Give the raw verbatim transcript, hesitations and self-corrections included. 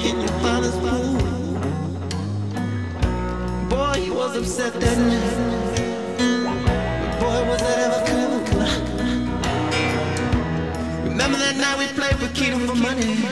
in your father's pool. Boy, he was upset that night. Boy, was that ever cool. Remember that night we played Paquita for money.